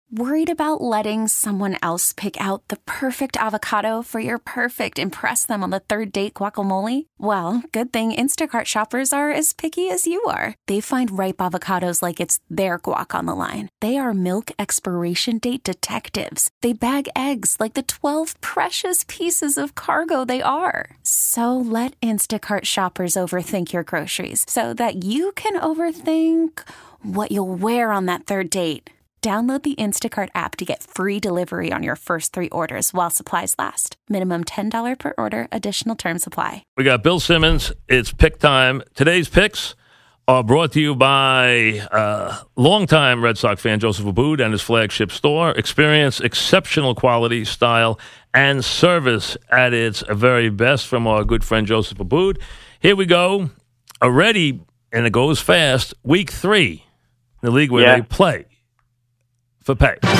Worried about letting someone else pick out the perfect avocado for your perfect impress them on the third date guacamole? Well, good thing Instacart shoppers are as picky as you are. They find ripe avocados like it's their guac on the line. They are milk expiration date detectives. They bag eggs like the 12 precious pieces of cargo they are. So let Instacart shoppers overthink your groceries so that you can overthink what you'll wear on that third date. Download the Instacart app to get free delivery on your first 3 orders while supplies last. Minimum $10 per order. Additional terms apply. We got Bill Simmons. It's pick time. Today's picks are brought to you by longtime Red Sox fan Joseph Abboud and his flagship store. Experience exceptional quality, style, and service at its very best from our good friend Joseph Abboud. Here we go. Already, and it goes fast, week 3 in the league where they play for pay. All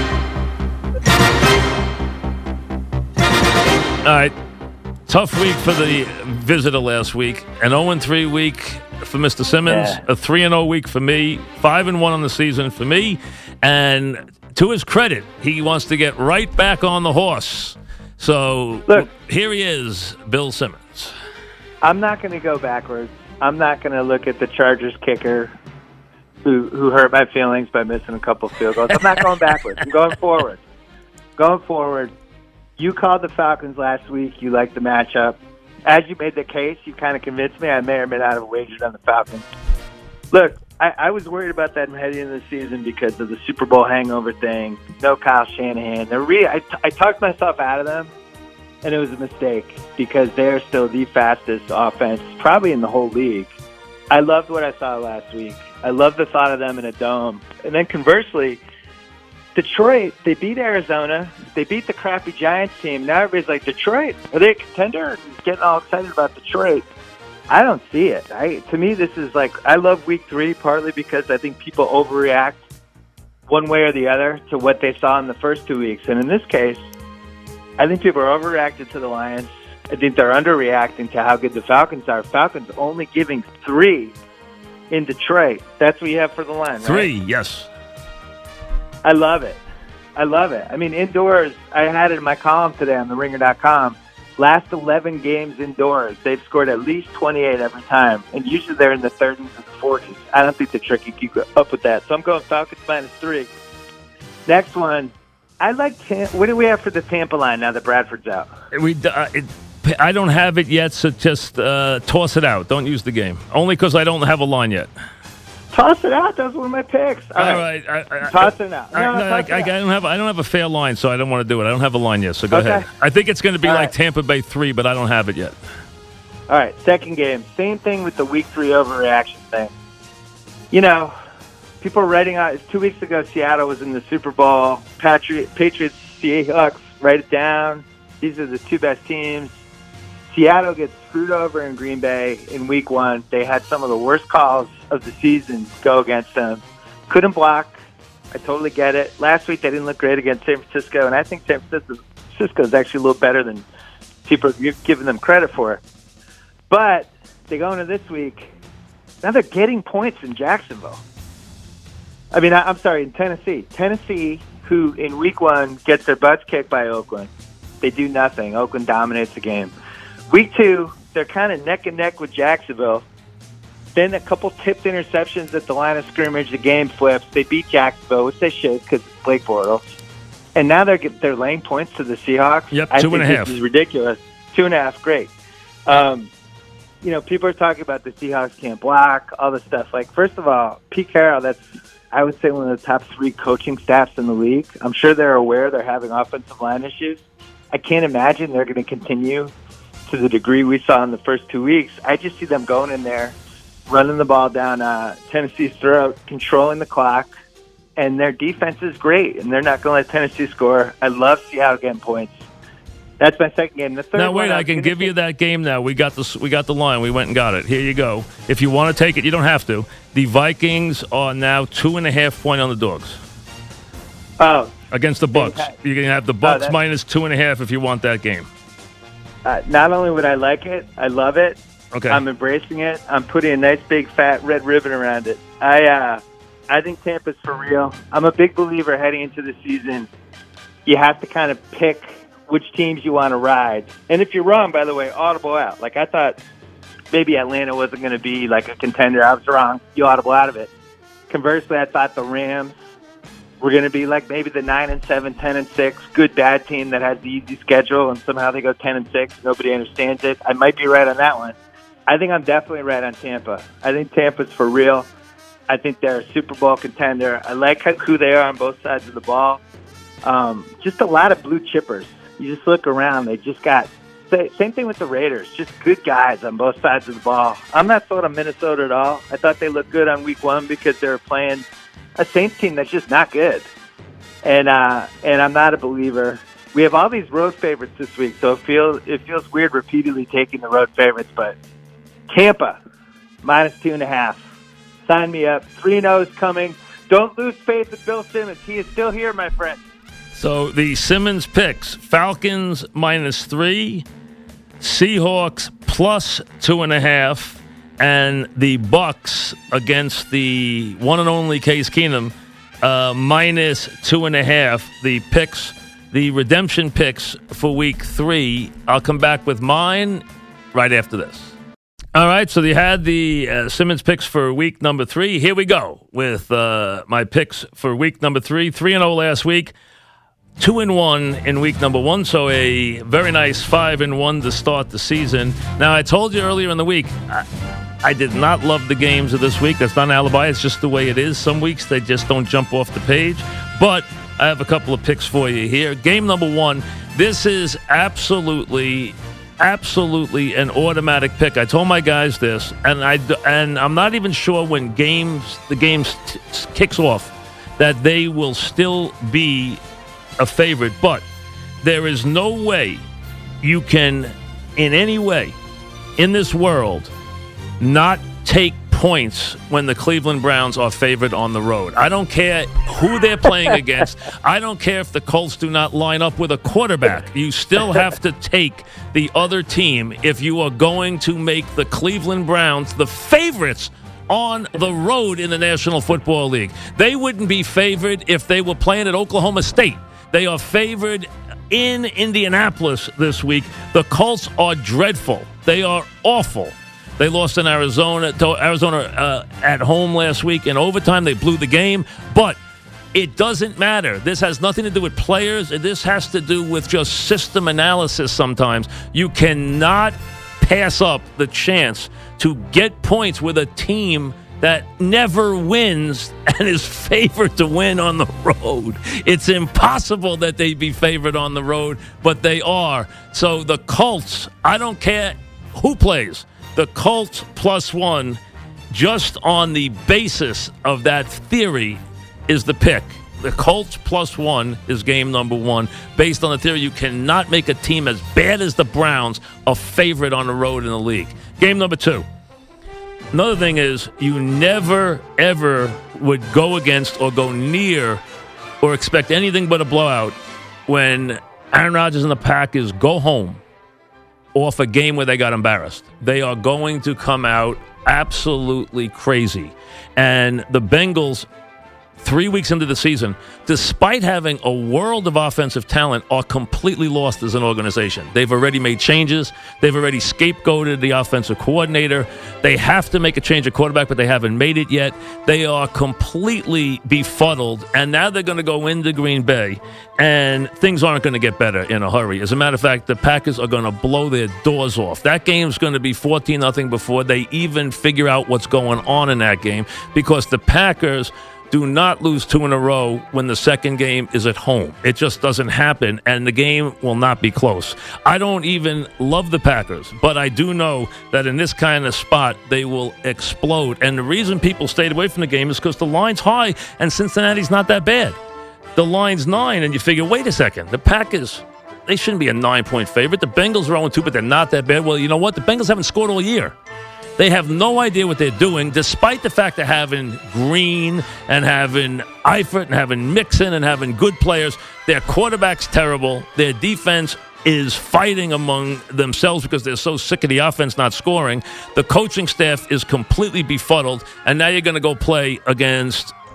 right. Tough week for the visitor last week. An 0-3 week for Mr. Simmons. A 3-0 week for me. 5-1 on the season for me. And to his credit, he wants to get right back on the horse. So look, here he is, Bill Simmons. I'm not going to go backwards. I'm not going to look at the Chargers kicker who hurt my feelings by missing a couple field goals. I'm not going backwards. I'm going forward. Going forward. You called the Falcons last week. You liked the matchup. As you made the case, you kind of convinced me. I may or may not have wagered on the Falcons. Look, I was worried about that heading into the season because of the Super Bowl hangover thing. No Kyle Shanahan. I talked myself out of them, and it was a mistake because they're still the fastest offense probably in the whole league. I loved what I saw last week. I love the thought of them in a dome. And then conversely, Detroit, they beat Arizona. They beat the crappy Giants team. Now everybody's like, Detroit, are they a contender? And getting all excited about Detroit. I don't see it. To me, this is like, I love week 3 partly because I think people overreact one way or the other to what they saw in the first 2 weeks. And in this case, I think people are overreacted to the Lions. I think they're underreacting to how good the Falcons are. Falcons only giving 3 in Detroit. That's what you have for the line, right? 3, yes. I love it. I love it. I mean, indoors, I had it in my column today on TheRinger.com. Last 11 games indoors, they've scored at least 28 every time. And usually they're in the 30s and the 40s. I don't think the trick can keep up with that. So I'm going Falcons -3. Next one, I like what do we have for the Tampa line now that Bradford's out? I don't have it yet, so just toss it out. Don't use the game. Only because I don't have a line yet. Toss it out. That's one of my picks. All right. Toss it out. I don't have a fair line, so I don't want to do it. I don't have a line yet, so go ahead. I think it's going to be like Tampa Bay 3, but I don't have it yet. All right, second game. Same thing with the week 3 overreaction thing. You know, people are writing out. 2 weeks ago, Seattle was in the Super Bowl. Patriots, Seahawks, write it down. These are the 2 best teams. Seattle gets screwed over in Green Bay in week 1. They had some of the worst calls of the season go against them. Couldn't block. I totally get it. Last week they didn't look great against San Francisco, and I think San Francisco is actually a little better than people are giving them credit for. But they go into this week. Now they're getting points in Jacksonville. I mean, I'm sorry, in Tennessee. Tennessee, who in week 1 gets their butts kicked by Oakland. They do nothing. Oakland dominates the game. Week 2, they're kind of neck and neck with Jacksonville. Then a couple tipped interceptions at the line of scrimmage. The game flips. They beat Jacksonville, which they should because it's Blake Bortles. And now they're laying points to the Seahawks. Yep, 2.5. I think this is ridiculous. 2.5, great. You know, people are talking about the Seahawks can't block, all this stuff. Like, first of all, Pete Carroll, that's, I would say, one of the top 3 coaching staffs in the league. I'm sure they're aware they're having offensive line issues. I can't imagine they're going to continue to the degree we saw in the first 2 weeks. I just see them going in there, running the ball down Tennessee's throat, controlling the clock, and their defense is great, and they're not going to let Tennessee score. I love Seattle getting points. That's my second game. The third now, wait, I can give you that game now. We got the line. We went and got it. Here you go. If you want to take it, you don't have to. The Vikings are now 2.5 point on the dogs. Oh. Against the Bucks. You can have the Bucks minus 2.5 if you want that game. Not only would I like it, I love it. Okay. I'm embracing it. I'm putting a nice big fat red ribbon around it. I think Tampa's for real. I'm a big believer heading into the season. You have to kind of pick which teams you want to ride. And if you're wrong, by the way, audible out. Like, I thought maybe Atlanta wasn't going to be like a contender. I was wrong. You audible out of it. Conversely, I thought the Rams were going to be like maybe the 9-7, 10-6, good bad team that has the easy schedule, and somehow they go 10-6. Nobody understands it. I might be right on that one. I think I'm definitely right on Tampa. I think Tampa's for real. I think they're a Super Bowl contender. I like who they are on both sides of the ball. Just a lot of blue chippers. You just look around. They just got same thing with the Raiders. Just good guys on both sides of the ball. I'm not sold on Minnesota at all. I thought they looked good on week 1 because they were playing a Saints team that's just not good. And I'm not a believer. We have all these road favorites this week, so it feels weird repeatedly taking the road favorites. But Tampa -2.5. Sign me up. 3-0 is coming. Don't lose faith in Bill Simmons. He is still here, my friend. So the Simmons picks: Falcons -3, Seahawks +2.5, and the Bucks against the one and only Case Keenum -2.5. The picks, the redemption picks for Week 3. I'll come back with mine right after this. All right, so you had the Simmons picks for week number 3. Here we go with my picks for week number 3. 3-0 last week, 2-1 in week number 1, so a very nice 5-1 to start the season. Now, I told you earlier in the week, I did not love the games of this week. That's not an alibi. It's just the way it is. Some weeks they just don't jump off the page. But I have a couple of picks for you here. Game number 1, this is absolutely an automatic pick. I told my guys this, and I'm not even sure when the game kicks off that they will still be a favorite. But there is no way you can, in any way, in this world, not take points when the Cleveland Browns are favored on the road. I don't care who they're playing against. I don't care if the Colts do not line up with a quarterback. You still have to take the other team if you are going to make the Cleveland Browns the favorites on the road in the National Football League. They wouldn't be favored if they were playing at Oklahoma State. They are favored in Indianapolis this week. The Colts are dreadful. They are awful. They lost in Arizona at home last week in overtime. They blew the game, but it doesn't matter. This has nothing to do with players. This has to do with just system analysis sometimes. You cannot pass up the chance to get points with a team that never wins and is favored to win on the road. It's impossible that they'd be favored on the road, but they are. So the Colts, I don't care who plays, the Colts +1, just on the basis of that theory, is the pick. The Colts +1 is game number 1. Based on the theory, you cannot make a team as bad as the Browns a favorite on the road in the league. Game number 2. Another thing is, you never, ever would go against or go near or expect anything but a blowout when Aaron Rodgers and the Packers go home off a game where they got embarrassed. They are going to come out absolutely crazy. And the Bengals, 3 weeks into the season, despite having a world of offensive talent, are completely lost as an organization. They've already made changes. They've already scapegoated the offensive coordinator. They have to make a change at quarterback, but they haven't made it yet. They are completely befuddled, and now they're going to go into Green Bay, and things aren't going to get better in a hurry. As a matter of fact, the Packers are going to blow their doors off. That game's going to be 14-0 before they even figure out what's going on in that game, because the Packers do not lose 2 in a row when the second game is at home. It just doesn't happen, and the game will not be close. I don't even love the Packers, but I do know that in this kind of spot, they will explode. And the reason people stayed away from the game is because the line's high, and Cincinnati's not that bad. The line's 9, and you figure, wait a second, the Packers, they shouldn't be a 9-point favorite. The Bengals are 0-2, but they're not that bad. Well, you know what? The Bengals haven't scored all year. They have no idea what they're doing, despite the fact of having Green and having Eifert and having Mixon and having good players. Their quarterback's terrible. Their defense is fighting among themselves because they're so sick of the offense not scoring. The coaching staff is completely befuddled, and now you're going to go play against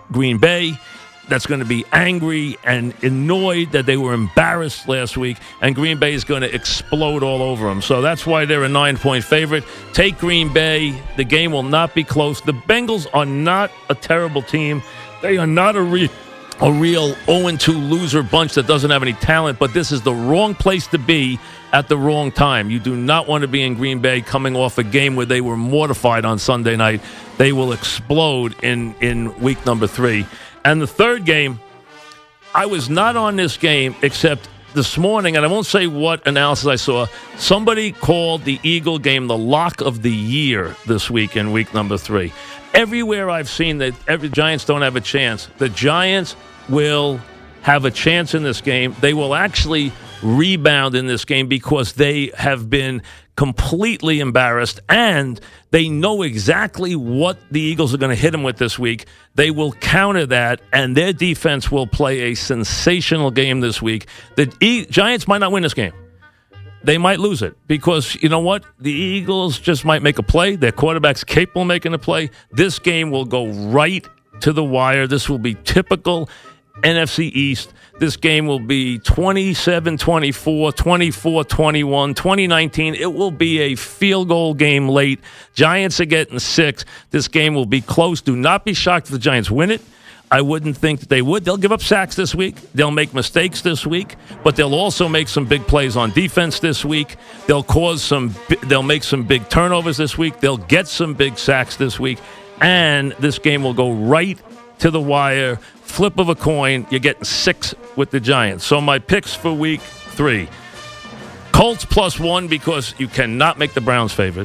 Green Bay that's going to be angry and annoyed that they were embarrassed last week, and Green Bay is going to explode all over them. So that's why they're a 9-point favorite. Take Green Bay. The game will not be close. The Bengals are not a terrible team. They are not a real 0-2 loser bunch that doesn't have any talent, but this is the wrong place to be at the wrong time. You do not want to be in Green Bay coming off a game where they were mortified on Sunday night. They will explode in week number 3. And the third game, I was not on this game except this morning, and I won't say what analysis I saw. Somebody called the Eagle game the lock of the year this week in week number 3. Everywhere I've seen that every Giants don't have a chance. The Giants will have a chance in this game. They will actually rebound in this game because they have been completely embarrassed, and they know exactly what the Eagles are going to hit them with this week. They will counter that, and their defense will play a sensational game this week. The Giants might not win this game. They might lose it because, you know what? The Eagles just might make a play. Their quarterback's capable of making a play. This game will go right to the wire. This will be typical NFC East. This game will be 27-24, 24-21, 2019. It will be a field goal game late. Giants are getting 6. This game will be close. Do not be shocked if the Giants win it. I wouldn't think that they would. They'll give up sacks this week. They'll make mistakes this week, but they'll also make some big plays on defense this week. They'll make some big turnovers this week. They'll get some big sacks this week, and this game will go right to the wire. Flip of a coin. You're getting 6 with the Giants. So my picks for week 3. Colts +1 because you cannot make the Browns favored.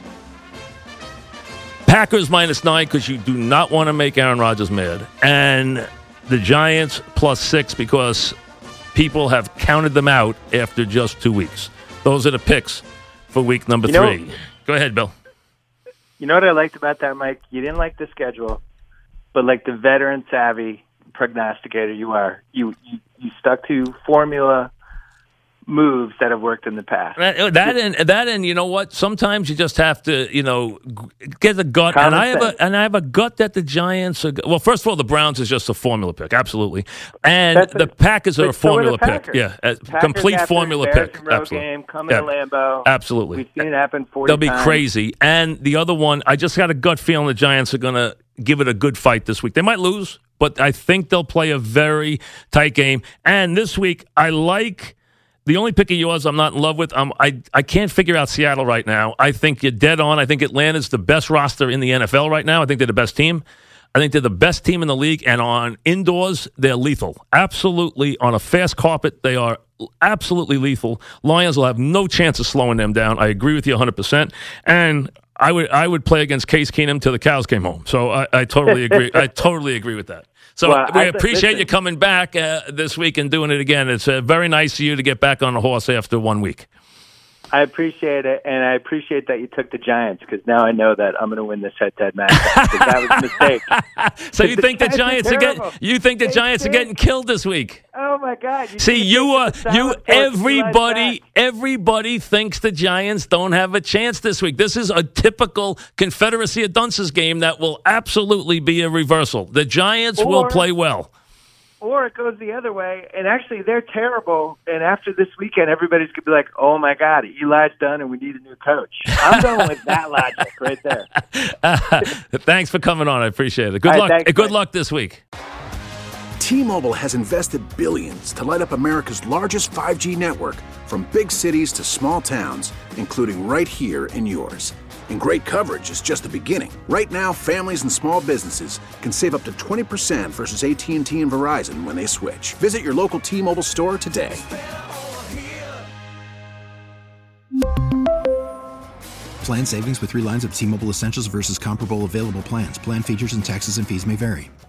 Packers -9 because you do not want to make Aaron Rodgers mad. And the Giants +6 because people have counted them out after just 2 weeks. Those are the picks for week number 3. Go ahead, Bill. You know what I liked about that, Mike? You didn't like the schedule, but like the veteran savvy prognosticator you are, you stuck to formula moves that have worked in the past. That and you know what? Sometimes you just have to, get a gut. And I have a gut that the Giants are. Well, first of all, the Browns is just a formula pick, absolutely, and the Packers are a formula pick. Yeah, complete formula pick. Absolutely. Game coming to Lambeau. Absolutely, we've seen it happen 40 They'll be times. crazy. And the other one, I just got a gut feeling the Giants are going to give it a good fight this week. They might lose, but I think they'll play a very tight game. And this week, I like. The only pick of yours I'm not in love with, I can't figure out Seattle right now. I think you're dead on. I think Atlanta's the best roster in the NFL right now. I think they're the best team. I think they're the best team in the league, and on indoors, they're lethal. Absolutely. On a fast carpet, they are absolutely lethal. Lions will have no chance of slowing them down. I agree with you 100%. And I would play against Case Keenum till the cows came home. So I totally agree. I totally agree with that. So we appreciate you coming back this week and doing it again. It's very nice of you to get back on the horse after 1 week. I appreciate it, and I appreciate that you took the Giants because now I know that I'm going to win this head-to-head match. That was a mistake. So you think the Giants are getting killed this week? Oh my God! Everybody thinks the Giants don't have a chance this week. This is a typical Confederacy of Dunces game that will absolutely be a reversal. The Giants will play well. Or it goes the other way, and actually they're terrible, and after this weekend, everybody's going to be like, oh, my God, Eli's done, and we need a new coach. I'm going with that logic right there. Thanks for coming on. I appreciate it. Good luck. Good luck this week. T-Mobile has invested billions to light up America's largest 5G network from big cities to small towns, including right here in yours. And great coverage is just the beginning. Right now, families and small businesses can save up to 20% versus AT&T and Verizon when they switch. Visit your local T-Mobile store today. Plan savings with 3 lines of T-Mobile Essentials versus comparable available plans. Plan features and taxes and fees may vary.